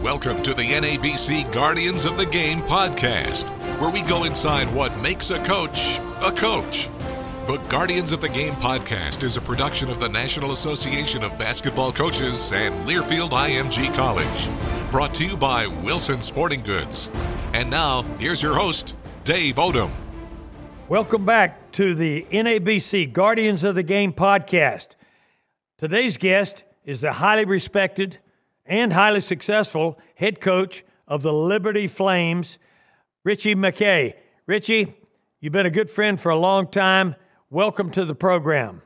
Welcome to the NABC Guardians of the Game podcast, where we go inside what makes a coach a coach. The Guardians of the Game podcast is a production of the National Association of Basketball Coaches and Learfield IMG College, brought to you by Wilson Sporting Goods. And now, here's your host, Dave Odom. Welcome back to the NABC Guardians of the Game podcast. Today's guest is the highly respected and highly successful head coach of the Liberty Flames, Ritchie McKay. Ritchie, you've been a good friend for a long time. Welcome to the program.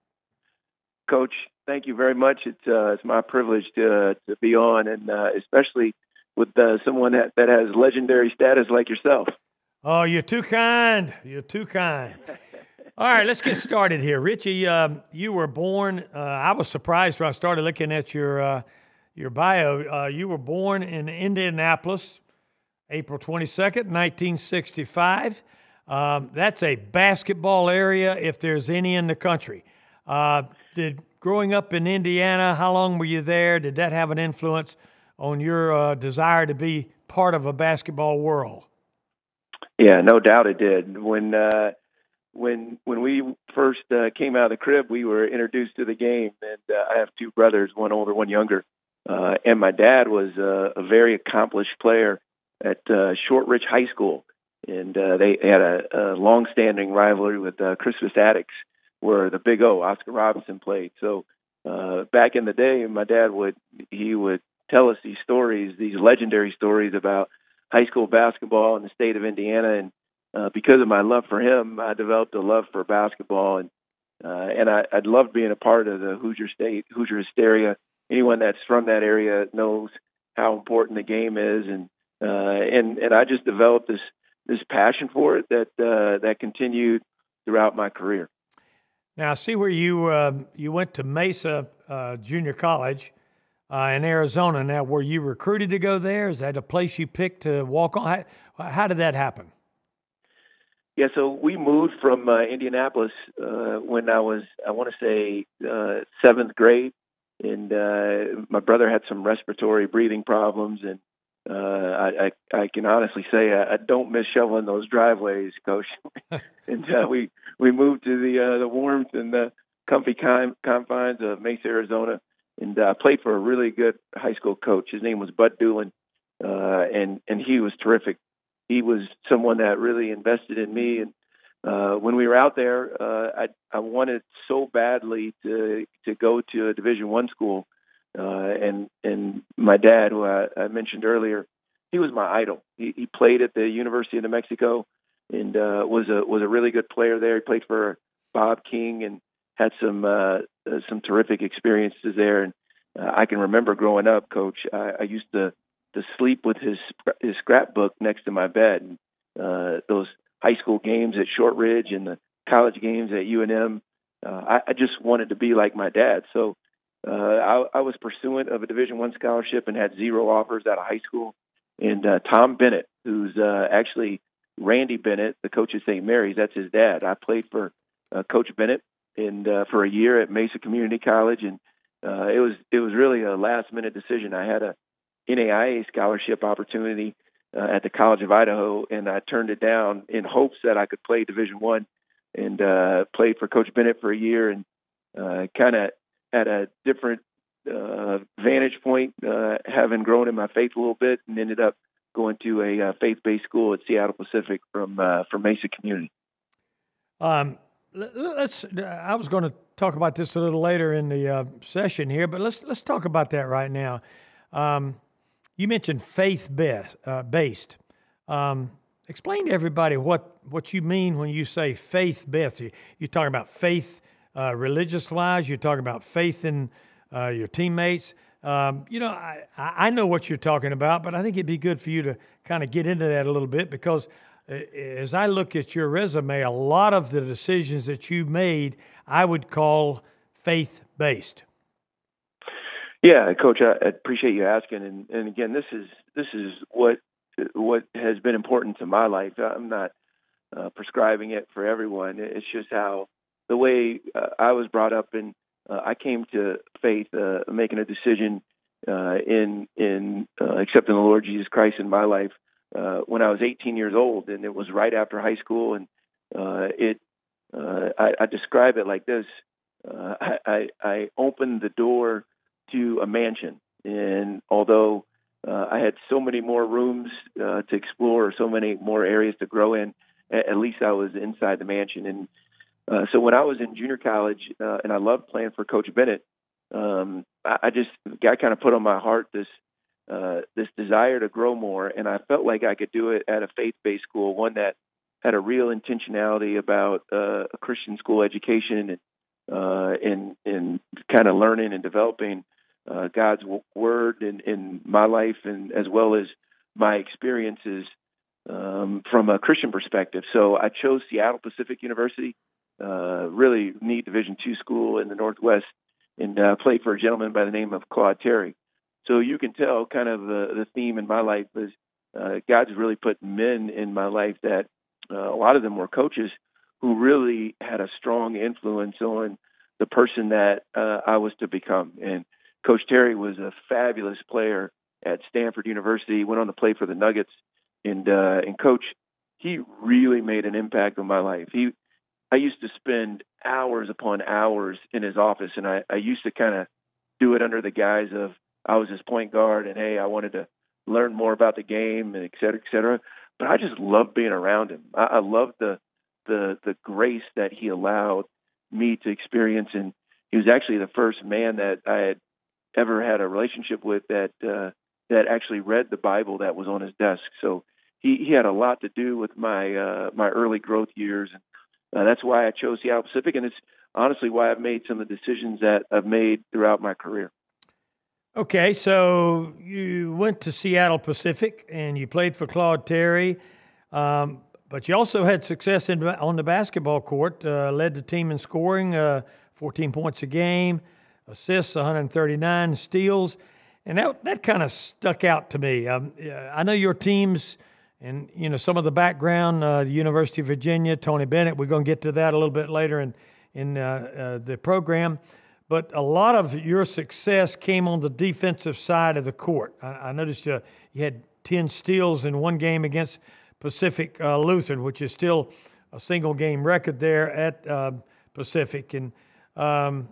Coach, thank you very much. It's my privilege to be on, and especially with someone that has legendary status like yourself. Oh, you're too kind. You're too kind. All right, let's get started here. Ritchie, you were born, I was surprised when I started looking at your bio. You were born in Indianapolis, April 22nd, 1965. That's a basketball area if there's any in the country. Growing up in Indiana, how long were you there? Did that have an influence on your desire to be part of a basketball world? Yeah, no doubt it did. When we first came out of the crib, we were introduced to the game, and I have two brothers, one older, one younger. And my dad was a very accomplished player at Shortridge High School, and they had a long-standing rivalry with Crispus Attucks, where the Big O, Oscar Robertson, played. So back in the day, my dad would tell us these stories, these legendary stories about high school basketball in the state of Indiana, and because of my love for him, I developed a love for basketball, and I loved being a part of the Hoosier Hysteria. Anyone that's from that area knows how important the game is, and I just developed this passion for it that continued throughout my career. Now, I see where you went to Mesa Junior College in Arizona. Now, were you recruited to go there? Is that a place you picked to walk on? How did that happen? Yeah, so we moved from Indianapolis when I was, I want to say, seventh grade. And my brother had some respiratory breathing problems, and I can honestly say I don't miss shoveling those driveways, Coach. And we moved to the warmth and the comfy confines of Mesa, Arizona, and played for a really good high school coach. His name was Bud Doolin, and he was terrific. He was someone that really invested in me, and when we were out there, I wanted so badly to go to a Division I school, and my dad, who I mentioned earlier, he was my idol. He played at the University of New Mexico, and was a really good player there. He played for Bob King and had some terrific experiences there. And I can remember growing up, Coach, I used to sleep with his scrapbook next to my bed. Those high school games at Shortridge and the college games at UNM, I just wanted to be like my dad. So I was pursuant of a Division I scholarship and had 0 offers out of high school. And Tom Bennett, who's actually Randy Bennett, the coach at St. Mary's, that's his dad. I played for Coach Bennett and for a year at Mesa Community College, and it was really a last-minute decision. I had a NAIA scholarship opportunity at the College of Idaho, and I turned it down in hopes that I could play Division I, and played for Coach Bennett for a year, and kind of had a different vantage point, having grown in my faith a little bit, and ended up going to a faith-based school at Seattle Pacific from Mesa Community. I was going to talk about this a little later in the session here, but let's talk about that right now. You mentioned faith-based. Explain to everybody what you mean when you say faith-based. You're talking about faith religious-wise. You're talking about faith in your teammates. I know what you're talking about, but I think it'd be good for you to kind of get into that a little bit, because as I look at your resume, a lot of the decisions that you made, I would call faith-based. Yeah, Coach, I appreciate you asking, and again, this is what has been important to my life. I'm not prescribing it for everyone. It's just how the way I was brought up, and I came to faith, making a decision in accepting the Lord Jesus Christ in my life when I was 18 years old, and it was right after high school. And I describe it like this: I opened the door to a mansion, and although I had so many more rooms to explore, so many more areas to grow in, at least I was inside the mansion. And so when I was in junior college, and I loved playing for Coach Bennett, God kind of put on my heart this desire to grow more, and I felt like I could do it at a faith-based school, one that had a real intentionality about a Christian school education and kind of learning and developing God's word in my life, and as well as my experiences from a Christian perspective. So I chose Seattle Pacific University, really neat Division II school in the Northwest, and played for a gentleman by the name of Claude Terry. So you can tell kind of the theme in my life is God's really put men in my life that a lot of them were coaches who really had a strong influence on the person that I was to become. And Coach Terry was a fabulous player at Stanford University, went on to play for the Nuggets. And Coach, he really made an impact on my life. I used to spend hours upon hours in his office, and I used to kind of do it under the guise of I was his point guard, and hey, I wanted to learn more about the game, and et cetera, et cetera. But I just loved being around him. I loved the grace that he allowed me to experience, and he was actually the first man that I had ever had a relationship with that actually read the Bible that was on his desk. So he had a lot to do with my early growth years, and that's why I chose Seattle Pacific, and it's honestly why I've made some of the decisions that I've made throughout my career. Okay, so you went to Seattle Pacific and you played for Claude Terry, but you also had success on the basketball court, led the team in scoring, 14 points a game, assists, 139, steals, and that kind of stuck out to me. I know your teams and, some of the background, the University of Virginia, Tony Bennett, we're going to get to that a little bit later in the program. But a lot of your success came on the defensive side of the court. I noticed you had 10 steals in one game against Pacific Lutheran, which is still a single-game record there at Pacific. And, I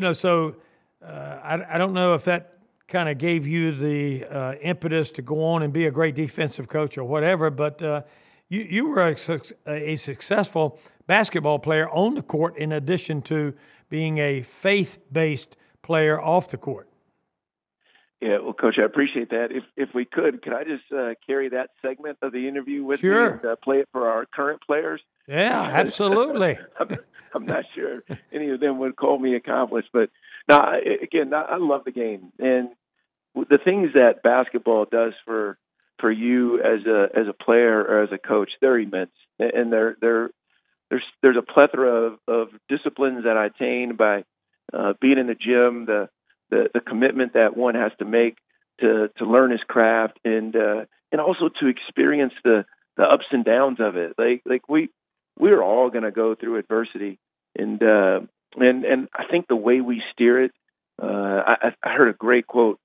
don't know if that kind of gave you the impetus to go on and be a great defensive coach or whatever, but you were a successful basketball player on the court in addition to being a faith-based player off the court. Yeah, well, Coach, I appreciate that. If we could I just carry that segment of the interview with me and play it for our current players? Yeah, absolutely. I'm not sure any of them would call me accomplished, but I love the game, and the things that basketball does for you as a player or as a coach, they're immense, and there's a plethora of disciplines that I attain by being in the gym, the commitment that one has to make to learn his craft, and also to experience the ups and downs of it. Like we're all going to go through adversity, and I think the way we steer it. I heard a great quote: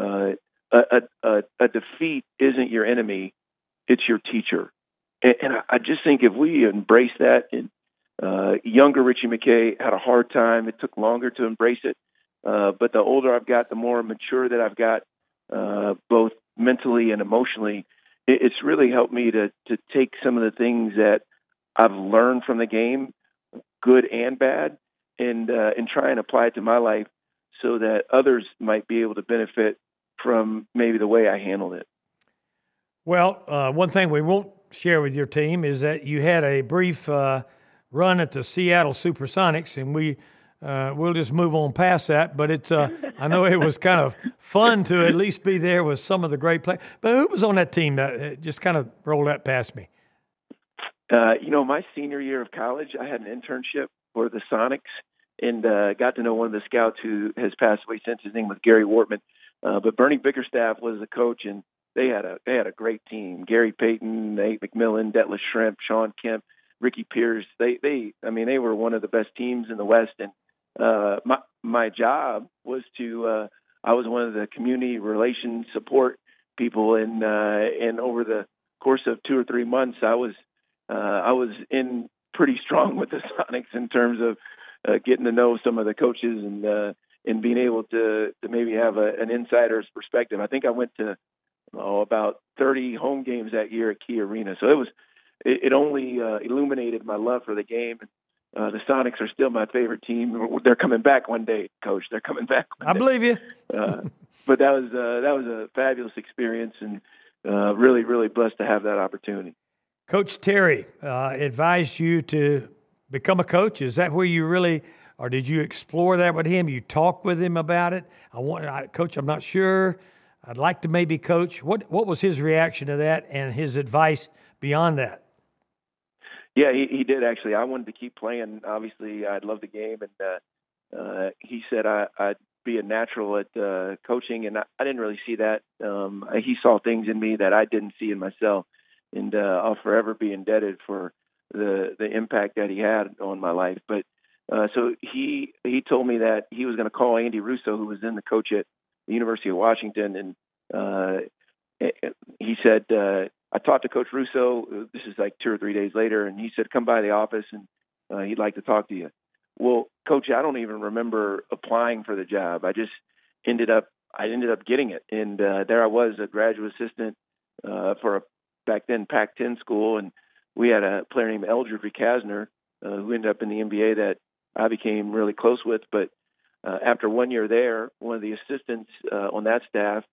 "A defeat isn't your enemy; it's your teacher." And I just think if we embrace that, and younger Richie McKay had a hard time. It took longer to embrace it. But the older I've got, the more mature that I've got, both mentally and emotionally. It's really helped me to take some of the things that I've learned from the game, good and bad, and try and apply it to my life so that others might be able to benefit from maybe the way I handled it. Well, one thing we won't share with your team is that you had a brief run at the Seattle Supersonics, and we'll just move on past that. But it's I know it was kind of fun to at least be there with some of the great players. But who was on that team? That just kind of rolled that past me. My senior year of college, I had an internship for the Sonics, and got to know one of the scouts who has passed away since. His name was Gary Wortman. But Bernie Bickerstaff was the coach, and they had a great team. Gary Payton, Nate McMillan, Detlef Schrempf, Sean Kemp, Ricky Pierce. They were one of the best teams in the West. And my job was to I was one of the community relations support people, and over the course of 2 or 3 months, I was in pretty strong with the Sonics in terms of getting to know some of the coaches and being able to maybe have an insider's perspective. I think I went to about 30 home games that year at Key Arena, so it only illuminated my love for the game. The Sonics are still my favorite team. They're coming back one day, Coach. They're coming back one day. I believe you. But that was a fabulous experience, and really, really blessed to have that opportunity. Coach Terry advised you to become a coach. Is that where you really, or did you explore that with him? You talked with him about it? Coach, I'm not sure. I'd like to maybe coach. What was his reaction to that and his advice beyond that? Yeah, he did actually. I wanted to keep playing. Obviously, I'd love the game, and he said I'd be a natural at coaching, and I didn't really see that. He saw things in me that I didn't see in myself, and I'll forever be indebted for the impact that he had on my life. But so he told me that he was going to call Andy Russo, who was then the coach at the University of Washington, and he said, I talked to Coach Russo. This is like 2 or 3 days later, and he said, come by the office, and he'd like to talk to you. Well, Coach, I don't even remember applying for the job. I just ended up getting it, and there I was, a graduate assistant for a back then Pac-10 school, and we had a player named Eldridge Kazner who ended up in the NBA that I became really close with. But after 1 year there, one of the assistants on that staff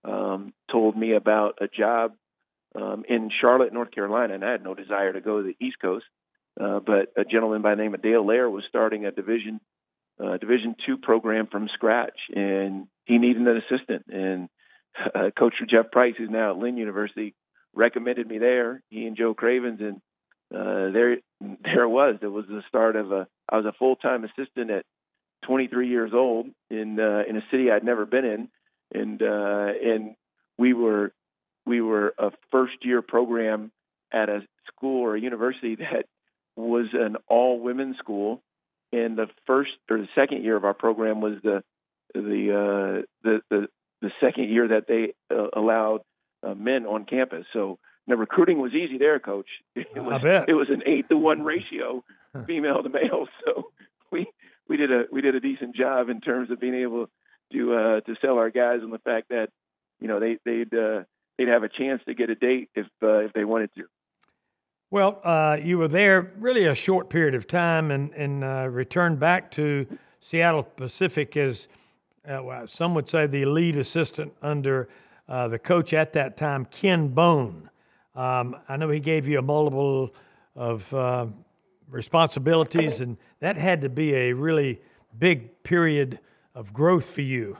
told me about a job in Charlotte, North Carolina, and I had no desire to go to the East Coast. But a gentleman by the name of Dale Lair was starting a Division II program from scratch, and he needed an assistant. And Coach Jeff Price, who's now at Lynn University, recommended me there. He and Joe Cravens, and there it was. It was the start of I was a full-time assistant at 23 years old in a city I'd never been in, and we were a first-year program at a school or a university that was an all-women school, and the first or the second year of our program was the second year that they allowed men on campus. So the recruiting was easy there, Coach. It was an 8-to-1 ratio, female to male. So we did a decent job in terms of being able to sell our guys on the fact that they'd have a chance to get a date if they wanted to. Well, you were there really a short period of time and returned back to Seattle Pacific as some would say the lead assistant under the coach at that time, Ken Bone. I know he gave you a multiple of responsibilities, and that had to be a really big period of growth for you.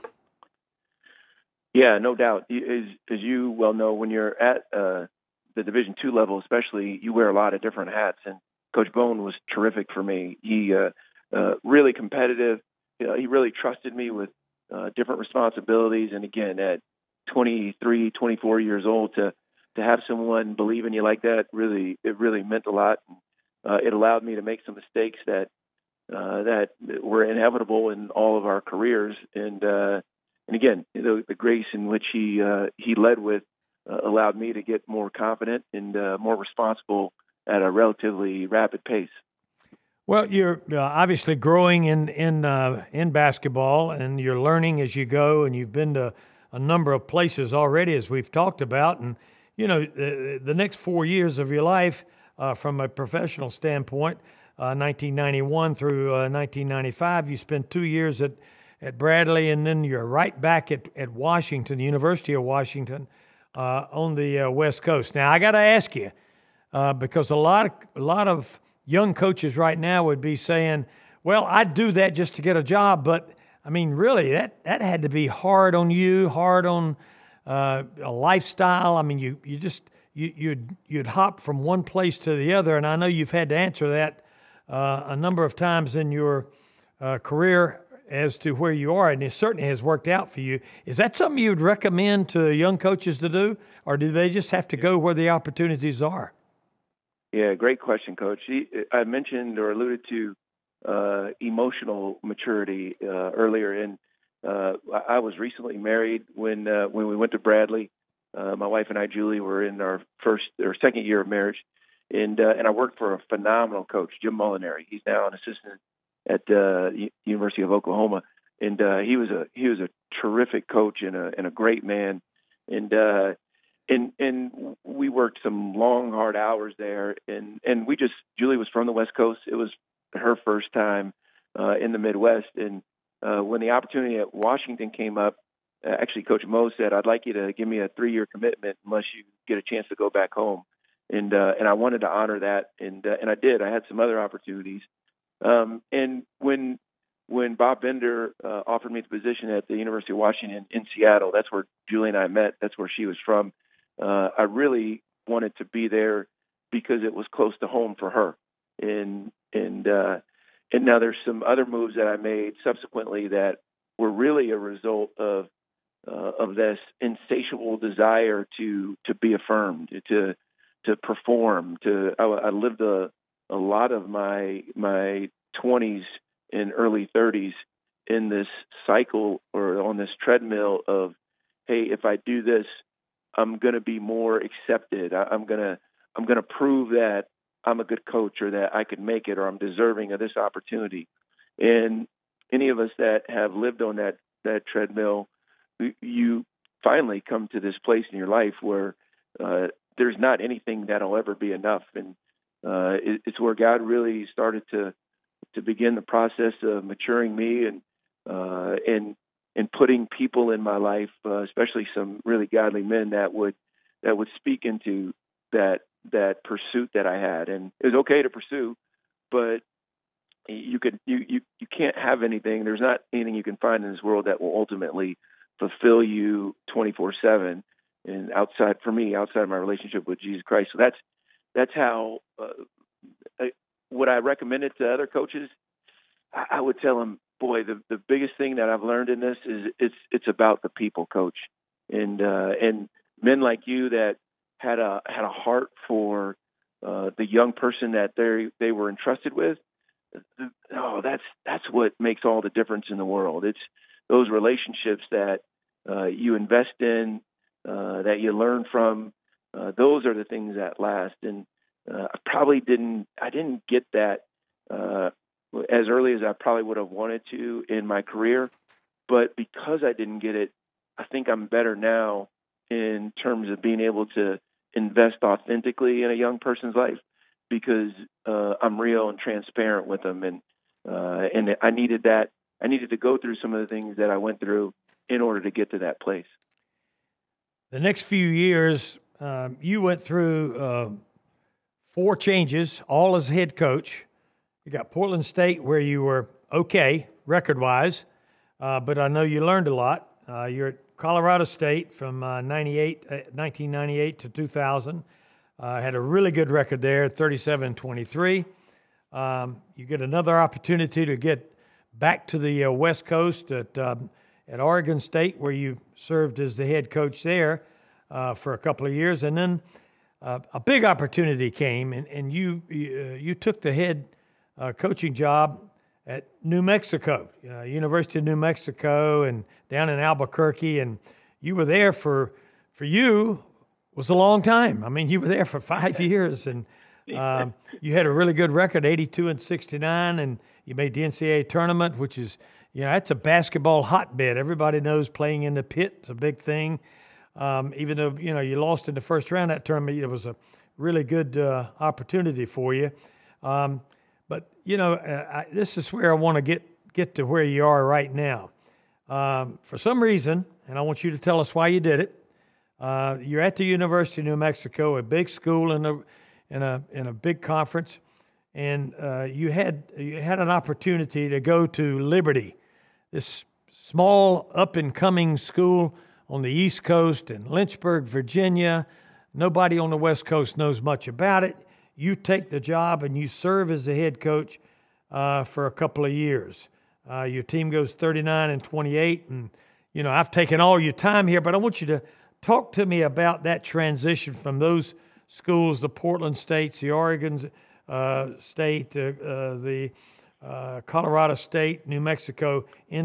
Yeah, no doubt. As you well know, when you're at the Division II level, especially, you wear a lot of different hats. And Coach Bone was terrific for me. He really competitive. He really trusted me with different responsibilities. And again, at 23, 24 years old, to have someone believe in you like that, it really meant a lot. It allowed me to make some mistakes that were inevitable in all of our careers. And again, the grace in which he led with allowed me to get more confident and more responsible at a relatively rapid pace. Well, you're obviously growing in basketball, and you're learning as you go, and you've been to a number of places already, as we've talked about. And, the next 4 years of your life, from a professional standpoint, 1991 through 1995, you spent 2 years at Bradley, and then you're right back at Washington, the University of Washington, on the West Coast. Now, I got to ask you, because a lot of young coaches right now would be saying, well, I'd do that just to get a job. But, I mean, really, that had to be hard on you, hard on a lifestyle. I mean, you'd hop from one place to the other, and I know you've had to answer that a number of times in your career as to where you are, and it certainly has worked out for you. Is that something you would recommend to young coaches to do, or do they just have to go where the opportunities are? Yeah, great question, Coach. I mentioned or alluded to emotional maturity earlier, and I was recently married when we went to Bradley. My wife and I, Julie, were in our second year of marriage, and I worked for a phenomenal coach, Jim Molinari. He's now an assistant at University of Oklahoma, and he was a terrific coach and a great man, and we worked some long, hard hours there, and Julie was from the West Coast. It was her first time in the Midwest, and when the opportunity at Washington came up, actually Coach Mo said, "I'd like you to give me a 3-year commitment unless you get a chance to go back home," and I wanted to honor that, and I did. I had some other opportunities, and when Bob Bender offered me the position at the University of Washington in Seattle, that's where Julie and I met. That's where she was from. I really wanted to be there because it was close to home for her, and now there's some other moves that I made subsequently that were really a result of this insatiable desire to be affirmed, to perform. I lived a lot of my 20s and early 30s in this cycle or on this treadmill of, hey, if I do this, I'm going to be more accepted. I'm going to prove that I'm a good coach or that I could make it or I'm deserving of this opportunity. And any of us that have lived on that treadmill, you finally come to this place in your life where there's not anything that'll ever be enough. And it's where God really started to begin the process of maturing me and putting people in my life, especially some really godly men that would speak into that pursuit that I had. And it was okay to pursue, but you can't have anything. There's not anything you can find in this world that will ultimately fulfill you 24/7. And outside of my relationship with Jesus Christ. So that's how. Would I recommend it to other coaches? I would tell them, boy, the biggest thing that I've learned in this is it's about the people, coach, and men like you that had a heart for the young person that they were entrusted with. That's what makes all the difference in the world. It's those relationships that you invest in, that you learn from. Those are the things that last. And I didn't get that as early as I probably would have wanted to in my career. But because I didn't get it, I think I'm better now in terms of being able to invest authentically in a young person's life because I'm real and transparent with them. And I needed that. I needed to go through some of the things that I went through in order to get to that place. The next few years, you went through 4 changes, all as head coach. You got Portland State, where you were okay record-wise, but I know you learned a lot. You're at Colorado State from 1998 to 2000. Had a really good record there, 37-23. You get another opportunity to get back to the West Coast at Oregon State, where you served as the head coach there for a couple of years, and then a big opportunity came, and you took the head coaching job at New Mexico, University of New Mexico, and down in Albuquerque, and you were there for you was a long time. I mean, you were there for 5 years, and you had a really good record, 82-69, and you made the NCAA tournament, which is, that's a basketball hotbed. Everybody knows playing in the pit is a big thing. Even though, you lost in the first round of that tournament, it was a really good opportunity for you. But this is where I want to get to where you are right now. For some reason, and I want you to tell us why you did it. You're at the University of New Mexico, a big school in a big conference, and you had an opportunity to go to Liberty, this small up-and-coming school on the East Coast in Lynchburg, Virginia. Nobody on the West Coast knows much about it. You take the job and you serve as the head coach for a couple of years. Your team goes 39-28, and I've taken all your time here, but I want you to talk to me about that transition from those schools, the Portland States, the Oregon State, the Colorado State, New Mexico, into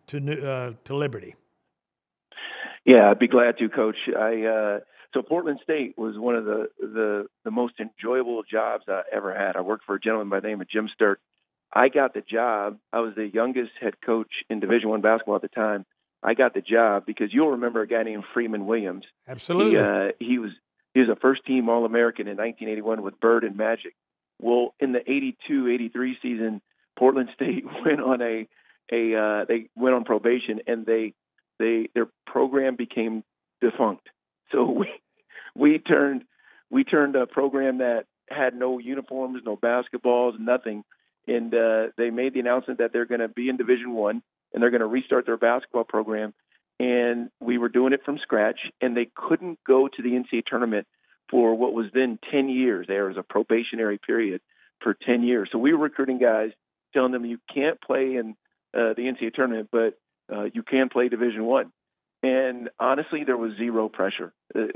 to Liberty? Yeah, I'd be glad to, Coach. So Portland State was one of the most enjoyable jobs I ever had. I worked for a gentleman by the name of Jim Sturt. I got the job. I was the youngest head coach in Division I basketball at the time. I got the job because you'll remember a guy named Freeman Williams. Absolutely. He was a first-team All-American in 1981 with Bird and Magic. Well, in the 82-83 season, Portland State went on they went on probation, and their program became defunct. So we turned a program that had no uniforms, no basketballs, nothing. And they made the announcement that they're going to be in Division I, and they're going to restart their basketball program. And we were doing it from scratch, and they couldn't go to the NCAA tournament for what was then 10 years. There was a probationary period for 10 years. So we were recruiting guys, telling them you can't play in the NCAA tournament, but you can play Division I. And honestly, there was zero pressure.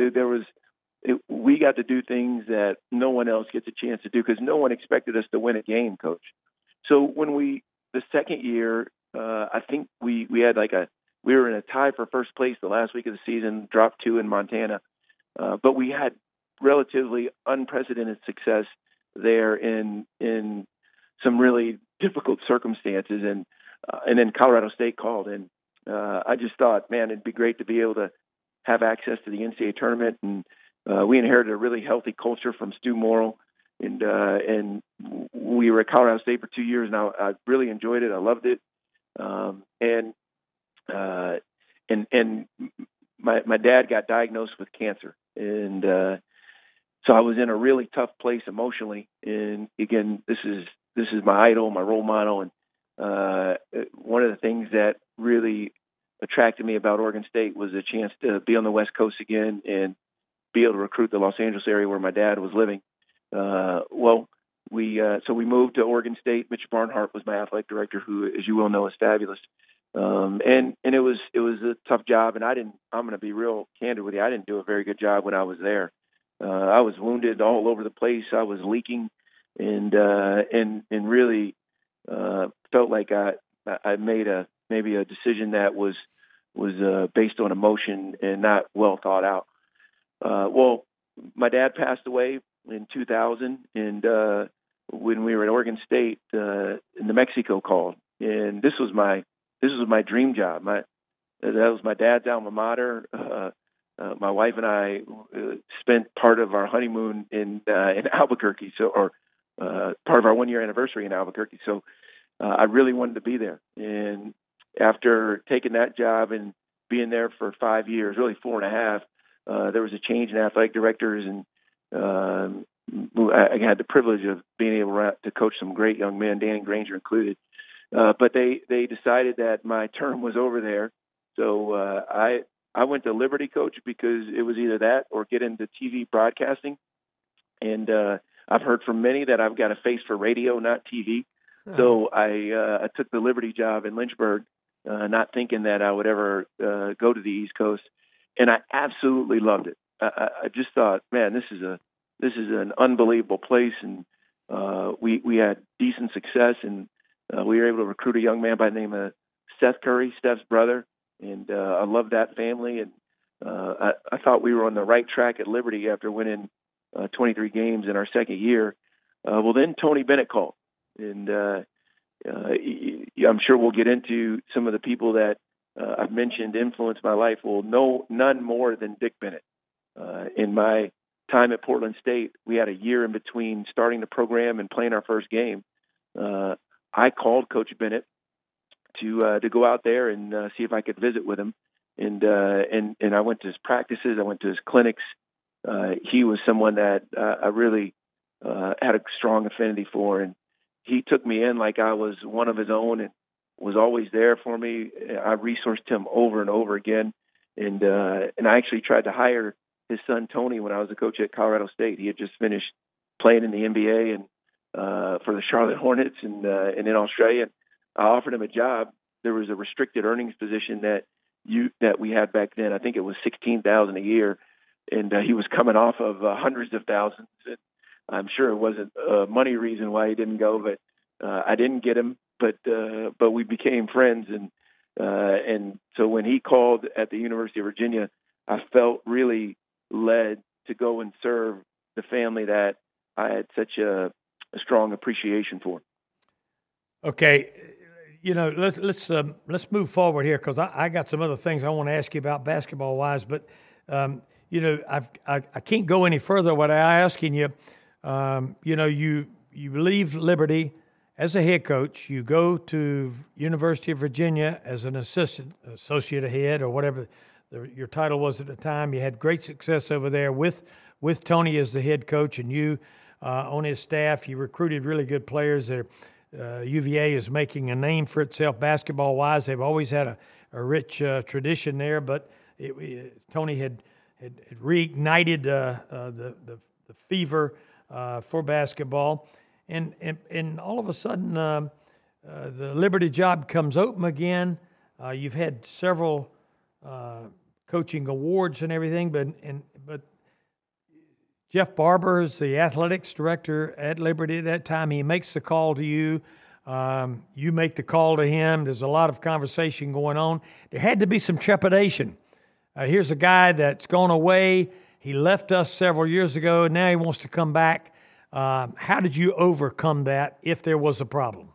We got to do things that no one else gets a chance to do because no one expected us to win a game, Coach. So when the second year, I think we were in a tie for first place the last week of the season, dropped 2 in Montana, but we had relatively unprecedented success there in some really difficult circumstances, and then Colorado State called, and I just thought, man, it'd be great to be able to have access to the NCAA tournament, and we inherited a really healthy culture from Stu Morrill, and we were at Colorado State for 2 years. Now I really enjoyed it. I loved it, and my dad got diagnosed with cancer, and so I was in a really tough place emotionally. And again, this is my idol, my role model, and one of the things that really attracted me about Oregon State was a chance to be on the West Coast again and be able to recruit the Los Angeles area where my dad was living. So we moved to Oregon State. Mitch Barnhart was my athletic director, who, as you well know, is fabulous. And it was a tough job, and I'm going to be real candid with you. I didn't do a very good job when I was there. I was wounded all over the place. I was leaking, and really felt like I made maybe a decision that was based on emotion and not well thought out. My dad passed away in 2000, and when we were at Oregon State, New Mexico called, and this was my dream job. That was my dad's alma mater. My wife and I spent part of our honeymoon in Albuquerque, part of our 1-year anniversary in Albuquerque. So I really wanted to be there. And after taking that job and being there for 5 years, really 4.5, there was a change in athletic directors, and I had the privilege of being able to coach some great young men, Danny Granger included. But they decided that my term was over there. So I went to Liberty, Coach, because it was either that or get into TV broadcasting. And I've heard from many that I've got a face for radio, not TV. So I took the Liberty job in Lynchburg, not thinking that I would ever go to the East Coast. And I absolutely loved it. I just thought, man, this is an unbelievable place. And we had decent success, and we were able to recruit a young man by the name of Seth Curry, Steph's brother. And I loved that family. And I thought we were on the right track at Liberty after winning 23 games in our second year. Then Tony Bennett called. And I'm sure we'll get into some of the people that I've mentioned influenced my life. Well, none more than Dick Bennett. In my time at Portland State, we had a year in between starting the program and playing our first game. I called Coach Bennett to go out there and see if I could visit with him. And I went to his practices. I went to his clinics. He was someone that I really had a strong affinity for, and he took me in like I was one of his own and was always there for me. I resourced him over and over again. And I actually tried to hire his son, Tony, when I was a coach at Colorado State. He had just finished playing in the NBA and for the Charlotte Hornets and in Australia. And I offered him a job. There was a restricted earnings position that we had back then. I think it was $16,000 a year. And he was coming off of hundreds of thousands. And I'm sure it wasn't a money reason why he didn't go, but I didn't get him. But we became friends, and And so when he called at the University of Virginia, I felt really led to go and serve the family that I had such a strong appreciation for. Okay, let's move forward here, because I got some other things I want to ask you about basketball wise, but I can't go any further without asking you. You leave Liberty as a head coach. You go to University of Virginia as an associate head, or whatever your title was at the time. You had great success over there with Tony as the head coach, and you on his staff. You recruited really good players there. UVA is making a name for itself basketball-wise. They've always had a rich tradition there, but Tony had reignited the fever for basketball, and all of a sudden the Liberty job comes open again. You've had several coaching awards and everything, but Jeff Barber is the athletics director at Liberty at that time. He makes the call to you. You make the call to him. There's a lot of conversation going on. There had to be some trepidation. Here's a guy that's gone away. He left us several years ago, and now he wants to come back. How did you overcome that, if there was a problem?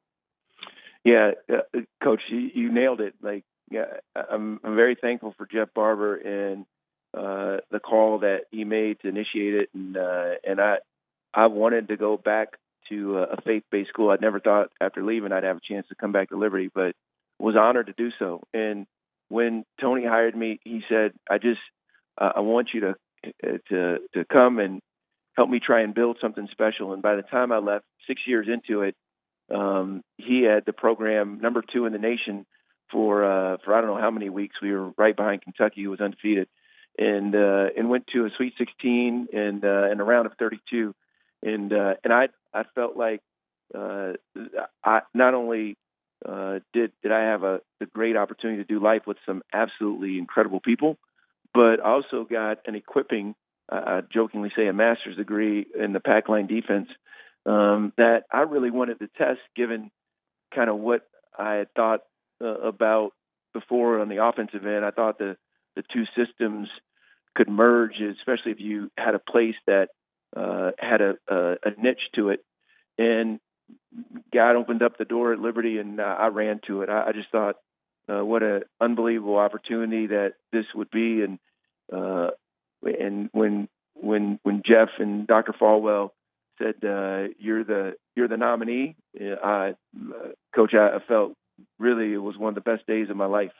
Yeah, Coach, you nailed it. I'm very thankful for Jeff Barber and the call that he made to initiate it, and I wanted to go back to a faith-based school. I'd never thought after leaving I'd have a chance to come back to Liberty, but was honored to do so. And when Tony hired me, he said, I want you to come and help me try and build something special. And by the time I left, 6 years into it, he had the program number 2 in the nation for I don't know how many weeks. We were right behind Kentucky, who was undefeated, and went to a Sweet 16 and a round of 32. And I felt like I not only did I have the great opportunity to do life with some absolutely incredible people, but also got an equipping, I jokingly say, a master's degree in the pack line defense that I really wanted to test, given kind of what I had thought about before on the offensive end. I thought the two systems could merge, especially if you had a place that had a niche to it. And God opened up the door at Liberty, and I ran to it. I just thought, what an unbelievable opportunity that this would be. And when Jeff and Dr. Falwell said, you're the nominee, Coach, I felt really it was one of the best days of my life.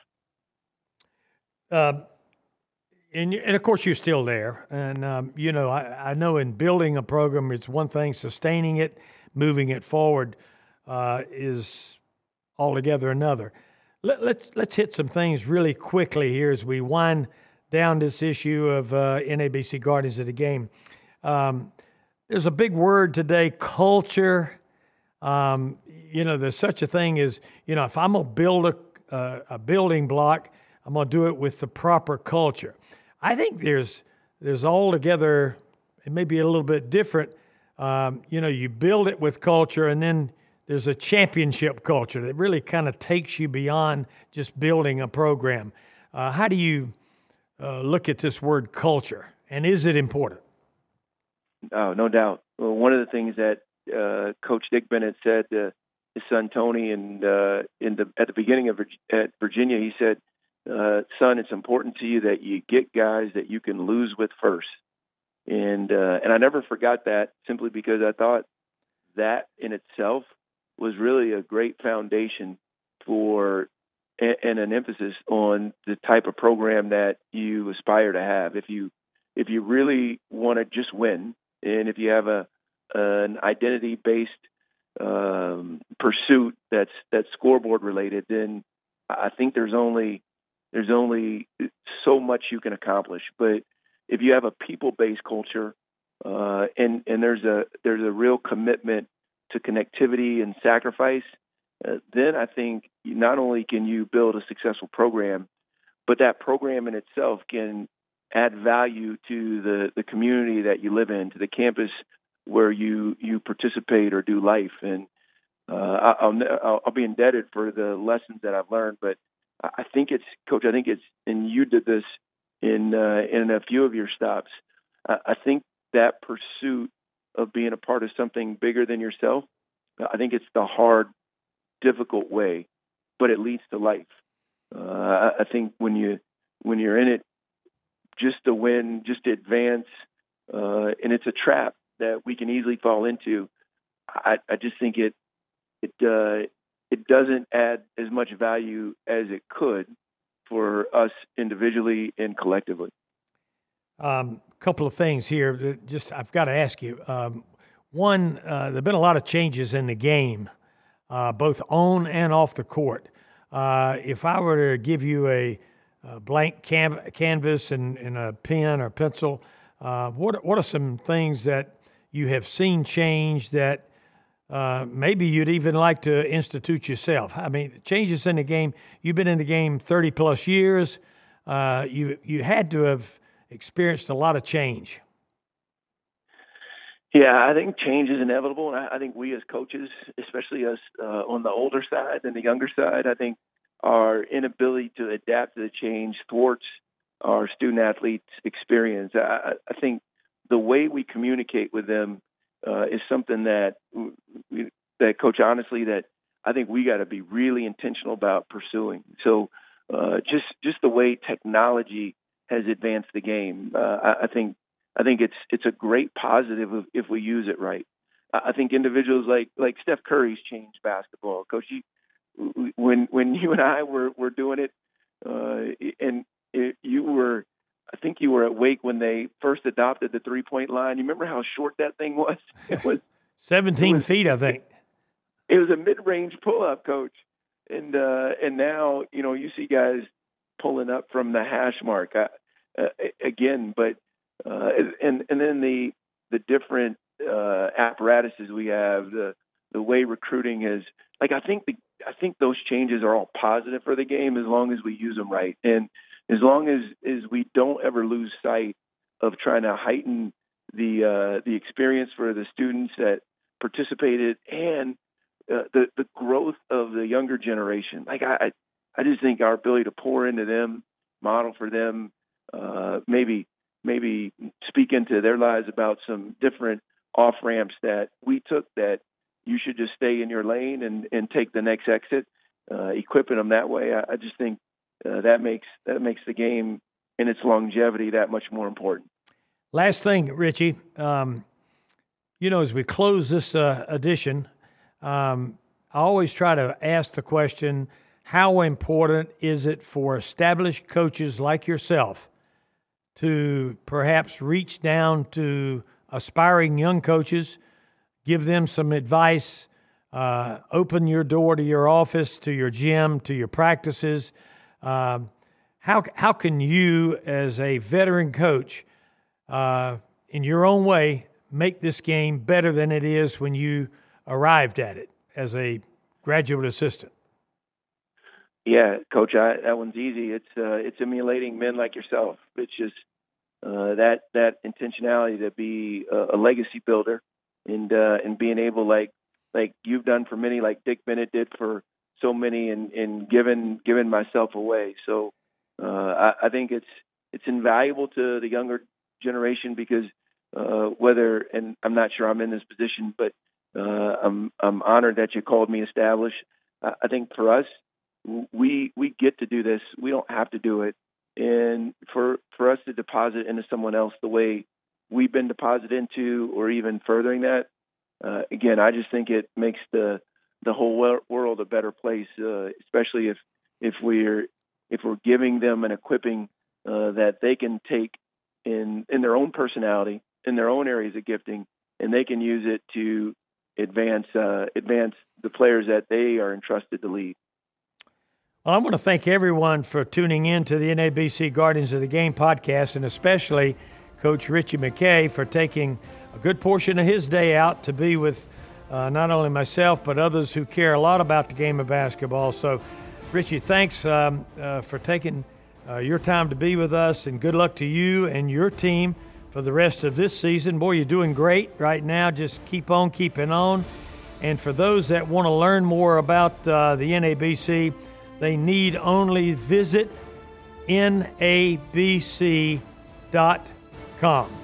And of course, you're still there. And, I know in building a program, it's one thing. Sustaining it, moving it forward is altogether another. Let's hit some things really quickly here as we wind down this issue of NABC Guardians of the Game. There's a big word today, culture. There's such a thing as, if I'm going to build a building block, I'm going to do it with the proper culture. I think there's altogether, it may be a little bit different. You build it with culture, and then there's a championship culture that really kind of takes you beyond just building a program. How do you look at this word culture, and is it important? Oh, no doubt. Well, one of the things that Coach Dick Bennett said to his son Tony, and at the beginning of at Virginia, he said, son, it's important to you that you get guys that you can lose with first. And I never forgot that, simply because I thought that in itself was really a great foundation for and an emphasis on the type of program that you aspire to have. If you really want to just win, and if you have an identity-based pursuit that's scoreboard related, then I think there's only so much you can accomplish. But if you have a people-based culture, and there's a real commitment to connectivity and sacrifice, then I think not only can you build a successful program, but that program in itself can add value to the community that you live in, to the campus where you participate or do life. And I'll be indebted for the lessons that I've learned, but I think it's, Coach, and you did this in a few of your stops. I think that pursuit of being a part of something bigger than yourself, I think it's the hard, difficult way, but it leads to life. I think when you're in it, just to win, just to advance, and it's a trap that we can easily fall into. I just think it doesn't add as much value as it could for us individually and collectively. Couple of things here. I've got to ask you. One, there have been a lot of changes in the game, both on and off the court. If I were to give you a blank canvas and a pen or pencil, what are some things that you have seen change that maybe you'd even like to institute yourself? I mean, changes in the game. You've been in the game 30-plus years. You had to have experienced a lot of change. Yeah, I think change is inevitable, and I think we as coaches, especially us on the older side and the younger side, I think our inability to adapt to the change thwarts our student-athletes' experience. I think the way we communicate with them is something that Coach, honestly, that I think we got to be really intentional about pursuing. So just the way technology has advanced the game, I think it's a great positive if we use it right. I think individuals like Steph Curry's changed basketball. Coach, when you and I were doing it, I think you were at Wake when they first adopted the 3-point line. You remember how short that thing was? It was 17 feet, I think. It was a mid-range pull-up, Coach, and now you see guys pulling up from the hash mark again, but. And then the different apparatuses we have, the way recruiting is, I think those changes are all positive for the game as long as we use them right, and as long as we don't ever lose sight of trying to heighten the experience for the students that participated and the growth of the younger generation. I just think our ability to pour into them, model for them, maybe speak into their lives about some different off-ramps that we took, that you should just stay in your lane and take the next exit, equipping them that way. I just think that makes the game and its longevity that much more important. Last thing, Richie, as we close this edition, I always try to ask the question, how important is it for established coaches like yourself to perhaps reach down to aspiring young coaches, give them some advice, open your door to your office, to your gym, to your practices? How can you, as a veteran coach, in your own way, make this game better than it is when you arrived at it as a graduate assistant? Yeah, Coach, that one's easy. It's emulating men like yourself. It's just that intentionality to be a legacy builder, and being able, like you've done for many, like Dick Bennett did for so many, and giving myself away. So I think it's invaluable to the younger generation, because and I'm not sure I'm in this position, but I'm honored that you called me established. I think for us, we get to do this. We don't have to do it. And for us to deposit into someone else the way we've been deposited into, or even furthering that, again, I just think it makes the whole world a better place, especially if we're giving them an equipping that they can take in their own personality, in their own areas of gifting, and they can use it to advance the players that they are entrusted to lead. Well, I want to thank everyone for tuning in to the NABC Guardians of the Game podcast, and especially Coach Richie McKay for taking a good portion of his day out to be with not only myself but others who care a lot about the game of basketball. So, Richie, thanks for taking your time to be with us, and good luck to you and your team for the rest of this season. Boy, you're doing great right now. Just keep on keeping on. And for those that want to learn more about the NABC, they need only visit NABC.com.